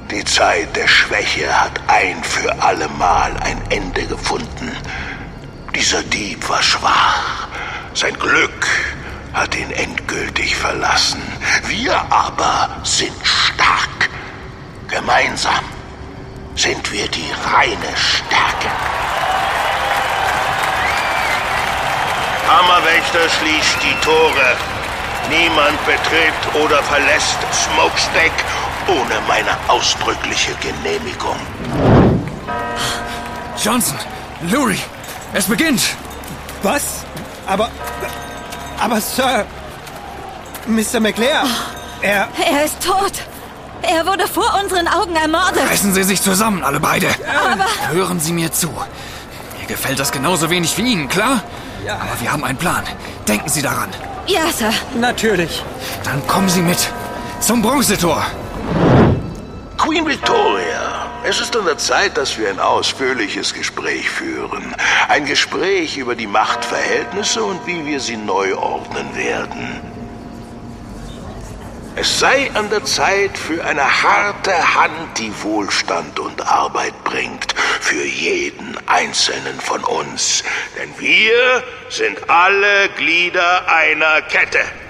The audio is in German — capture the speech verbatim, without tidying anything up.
Die Zeit der Schwäche hat ein für allemal ein Ende gefunden. Dieser Dieb war schwach. Sein Glück hat ihn endgültig verlassen. Wir aber sind stark. Gemeinsam sind wir die reine Stärke. Hammerwächter schließt die Tore. Niemand betritt oder verlässt Smokestack ohne meine ausdrückliche Genehmigung. Johnson, Lurie, es beginnt. Was? Aber... Aber, Sir... Mister McClare, oh, er... Er ist tot. Er wurde vor unseren Augen ermordet. Reißen Sie sich zusammen, alle beide. Aber... Hören Sie mir zu. Mir gefällt das genauso wenig wie Ihnen, klar? Ja. Aber wir haben einen Plan. Denken Sie daran. Ja, Sir. Natürlich. Dann kommen Sie mit. Zum Bronzetor. Queen Victoria, es ist an der Zeit, dass wir ein ausführliches Gespräch führen. Ein Gespräch über die Machtverhältnisse und wie wir sie neu ordnen werden. Es sei an der Zeit für eine harte Hand, die Wohlstand und Arbeit bringt. Für jeden Einzelnen von uns. Denn wir sind alle Glieder einer Kette.